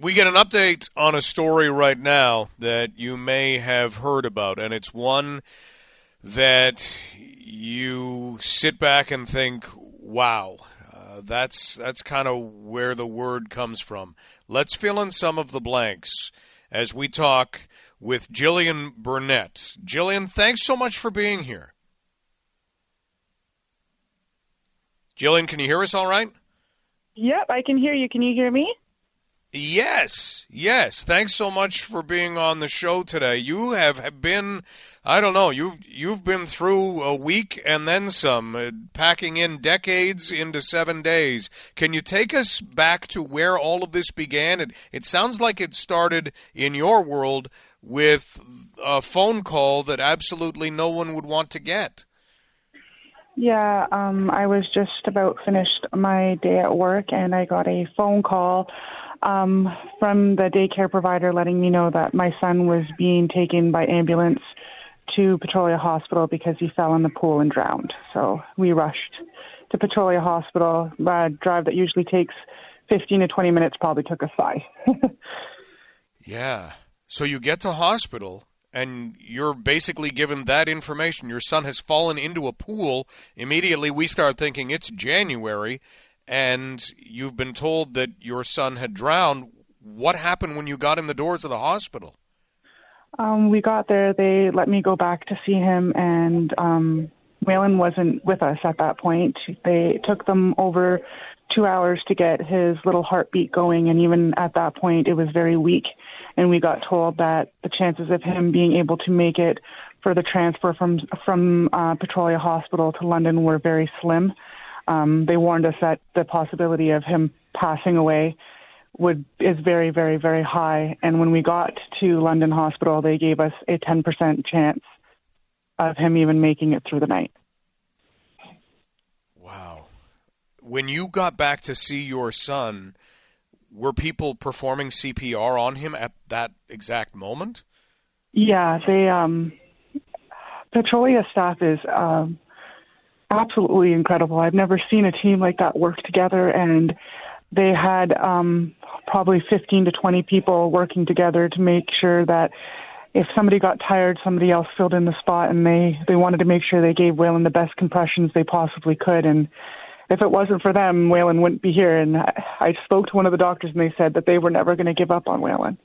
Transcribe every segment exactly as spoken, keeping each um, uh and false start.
We get an update on a story right now that you may have heard about, and it's one that you sit back and think, wow, uh, that's that's kind of where the word comes from. Let's fill in some of the blanks as we talk with Jillian Burnett. Jillian, thanks so much for being here. Jillian, can you hear us all right? Yep, I can hear you. Can you hear me? Yes, yes. Thanks so much for being on the show today. You have been, I don't know, you, you've been through a week and then some, uh, packing in decades into seven days. Can you take us back to where all of this began? It, it sounds like it started in your world with a phone call that absolutely no one would want to get. Yeah, um, I was just about finished my day at work, and I got a phone call um, from the daycare provider letting me know that my son was being taken by ambulance to Petrolia Hospital because he fell in the pool and drowned. So we rushed to Petrolia Hospital. A drive that usually takes fifteen to twenty minutes probably took us five. Yeah. So you get to hospital, and you're basically given that information. Your son has fallen into a pool. Immediately we start thinking it's January, and you've been told that your son had drowned. What happened when you got in the doors of the hospital? Um, we got there. They let me go back to see him, and um, Waylon wasn't with us at that point. They took them over two hours to get his little heartbeat going, and even at that point it was very weak. And we got told that the chances of him being able to make it for the transfer from from uh, Petrolia Hospital to London were very slim. Um, they warned us that the possibility of him passing away would is very, very, very high. And when we got to London Hospital, they gave us a ten percent chance of him even making it through the night. Wow. When you got back to see your son, were people performing C P R on him at that exact moment? Yeah, they um, Petrolia staff is um, absolutely incredible. I've never seen a team like that work together, and they had um, probably fifteen to twenty people working together to make sure that if somebody got tired, somebody else filled in the spot, and they, they wanted to make sure they gave Waylon the best compressions they possibly could. And if it wasn't for them, Waylon wouldn't be here. And I, I spoke to one of the doctors, and they said that they were never going to give up on Waylon.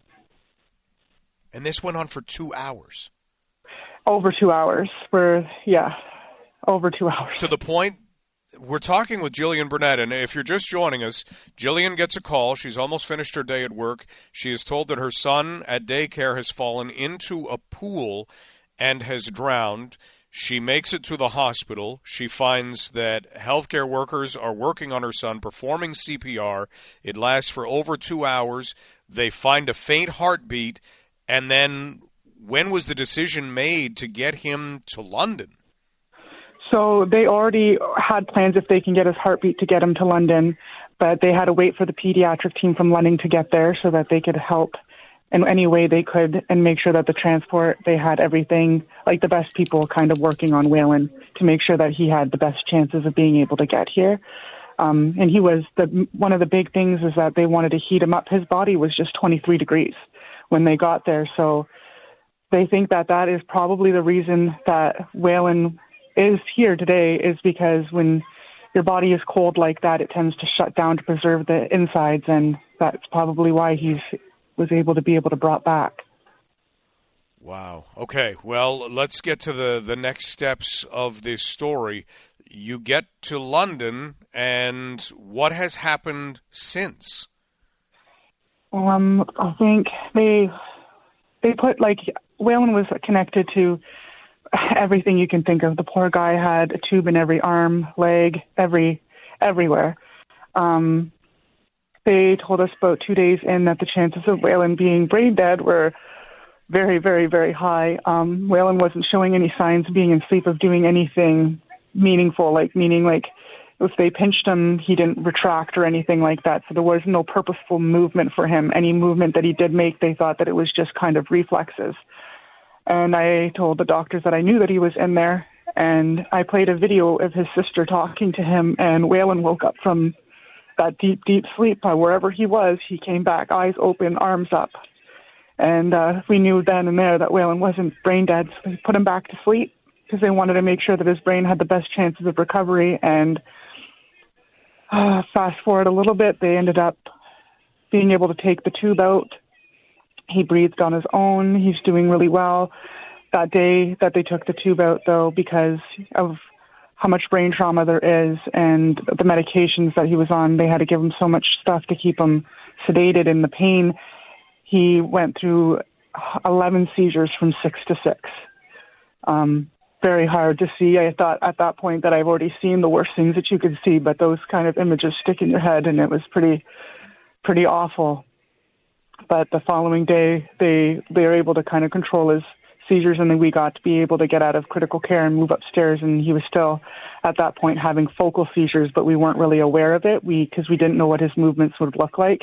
And this went on for two hours? Over two hours. For, yeah, over two hours. To the point, we're talking with Jillian Burnett, and if you're just joining us, Jillian gets a call. She's almost finished her day at work. She is told that her son at daycare has fallen into a pool and has drowned. She makes it to the hospital. She finds that healthcare workers are working on her son, performing C P R. It lasts for over two hours. They find a faint heartbeat. And then when was the decision made to get him to London? So they already had plans if they can get his heartbeat to get him to London, but they had to wait for the pediatric team from London to get there so that they could help in any way they could and make sure that the transport, they had everything, like the best people kind of working on Waylon to make sure that he had the best chances of being able to get here. Um, and he was, the one of the big things is that they wanted to heat him up. His body was just twenty-three degrees when they got there. So they think that that is probably the reason that Waylon is here today, is because when your body is cold like that, it tends to shut down to preserve the insides, and that's probably why he's was able to be able to brought back. Wow. Okay, well, let's get to the, the next steps of this story. You get to London, and what has happened since? Um, I think they they put, like, Waylon was connected to everything you can think of. The poor guy had a tube in every arm, leg, every everywhere. Um, they told us about two days in that the chances of Waylon being brain dead were very, very, very high. Um, Waylon wasn't showing any signs of being in sleep, of doing anything meaningful, like meaning like if they pinched him, he didn't retract or anything like that. So there was no purposeful movement for him. Any movement that he did make, they thought that it was just kind of reflexes. And I told the doctors that I knew that he was in there, and I played a video of his sister talking to him, and Waylon woke up from that deep, deep sleep. Uh, wherever he was, he came back, eyes open, arms up. And uh, we knew then and there that Waylon wasn't brain dead, so we put him back to sleep because they wanted to make sure that his brain had the best chances of recovery. And uh, fast forward a little bit, they ended up being able to take the tube out. He breathed on his own. He's doing really well. That day that they took the tube out, though, because of how much brain trauma there is and the medications that he was on, they had to give him so much stuff to keep him sedated, and the pain, he went through eleven seizures from six to six. Um, very hard to see. I thought at that point that I've already seen the worst things that you could see, but those kind of images stick in your head, and it was pretty, pretty awful. But the following day, they they were able to kind of control his seizures, and then we got to be able to get out of critical care and move upstairs. And he was still, at that point, having focal seizures, but we weren't really aware of it we because we didn't know what his movements would look like.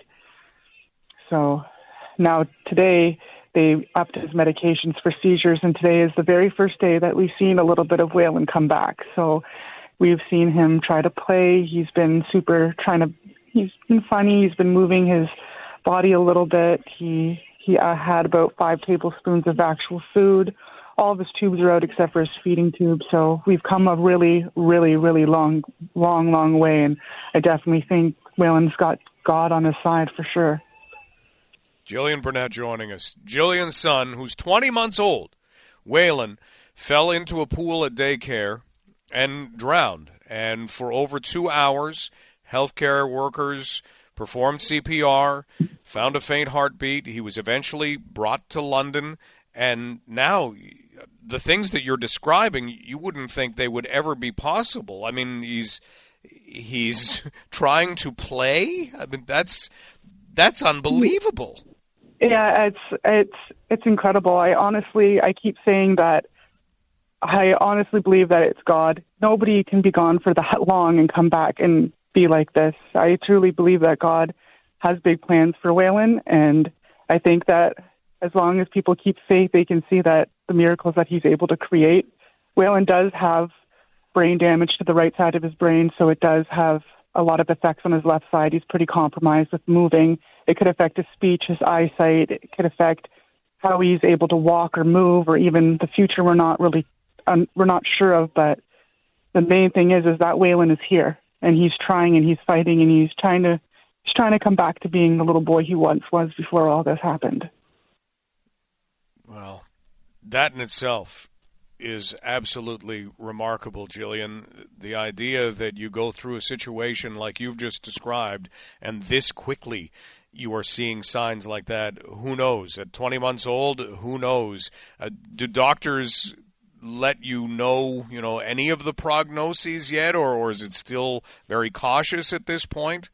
So now today, they upped his medications for seizures, and today is the very first day that we've seen a little bit of Waylon come back. So we've seen him try to play. He's been super trying to, he's been funny. He's been moving his body a little bit. He he uh, had about five tablespoons of actual food. All of his tubes are out except for his feeding tube. So we've come a really, really, really long, long, long way. And I definitely think Waylon's got God on his side for sure. Jillian Burnett joining us. Jillian's son, who's twenty months old, Waylon, fell into a pool at daycare and drowned. And for over two hours, healthcare workers performed C P R, found a faint heartbeat. He was eventually brought to London, and now the things that you're describing, you wouldn't think they would ever be possible. I mean, he's he's trying to play. I mean, that's that's unbelievable. Yeah, it's it's it's incredible. I honestly, I keep saying that I honestly believe that it's God. Nobody can be gone for that long and come back and be like this. I truly believe that God has big plans for Waylon, and I think that as long as people keep faith, they can see that the miracles that he's able to create. Waylon does have brain damage to the right side of his brain, so it does have a lot of effects on his left side. He's pretty compromised with moving. It could affect his speech, his eyesight. It could affect how he's able to walk or move, or even the future we're not really um, we're not sure of. But the main thing is is that Waylon is here, and he's trying, and he's fighting, and he's trying to he's trying to come back to being the little boy he once was before all this happened. Well, that in itself is absolutely remarkable, Jillian. The idea that you go through a situation like you've just described, and this quickly you are seeing signs like that. Who knows? At twenty months old, who knows? Uh, do doctors let you know, you know, any of the prognoses yet, or, or is it still very cautious at this point?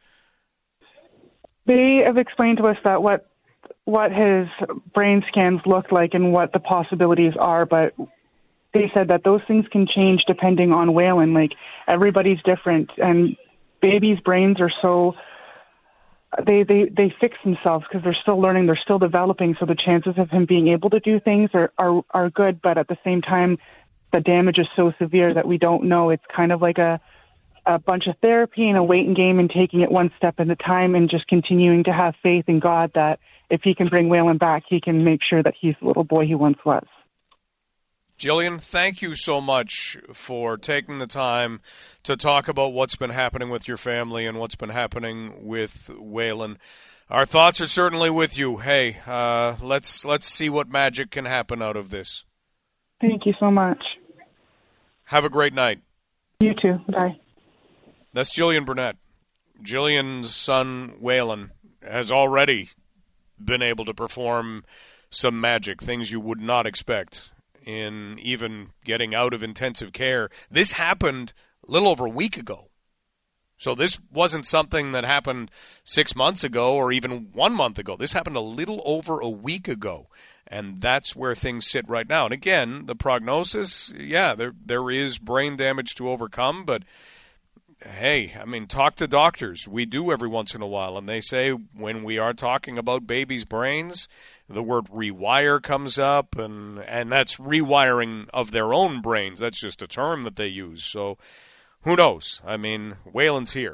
They have explained to us that what what his brain scans look like and what the possibilities are, but they said that those things can change depending on Waylon. Like, everybody's different, and babies' brains are so they they they fix themselves because they're still learning, they're still developing. So the chances of him being able to do things are are are good, but at the same time, the damage is so severe that we don't know. It's kind of like a a bunch of therapy and a waiting game, and taking it one step at a time, and just continuing to have faith in God that if he can bring Waylon back, he can make sure that he's the little boy he once was. Jillian, thank you so much for taking the time to talk about what's been happening with your family and what's been happening with Waylon. Our thoughts are certainly with you. Hey, uh, let's let's see what magic can happen out of this. Thank you so much. Have a great night. You too. Bye. That's Jillian Burnett. Jillian's son, Waylon, has already been able to perform some magic, things you would not expect in even getting out of intensive care. This happened a little over a week ago. So this wasn't something that happened six months ago or even one month ago. This happened a little over a week ago. And that's where things sit right now. And again, the prognosis, yeah, there there is brain damage to overcome, but hey, I mean, talk to doctors. We do every once in a while, and they say when we are talking about babies' brains, the word rewire comes up, and, and that's rewiring of their own brains. That's just a term that they use. So who knows? I mean, Waylon's here.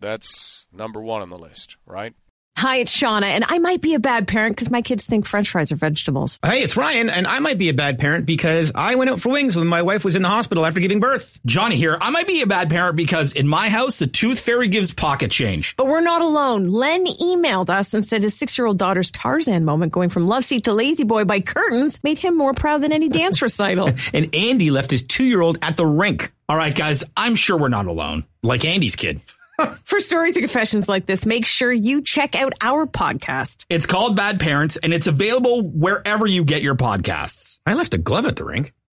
That's number one on the list, right? Hi, it's Shauna, and I might be a bad parent because my kids think French fries are vegetables. Hey, it's Ryan, and I might be a bad parent because I went out for wings when my wife was in the hospital after giving birth. Johnny here. I might be a bad parent because in my house, the tooth fairy gives pocket change. But we're not alone. Len emailed us and said his six-year-old daughter's Tarzan moment going from love seat to lazy boy by curtains made him more proud than any dance recital. And Andy left his two-year-old at the rink. All right, guys, I'm sure we're not alone. Like Andy's kid. For stories and confessions like this, make sure you check out our podcast. It's called Bad Parents, and it's available wherever you get your podcasts. I left a glove at the rink.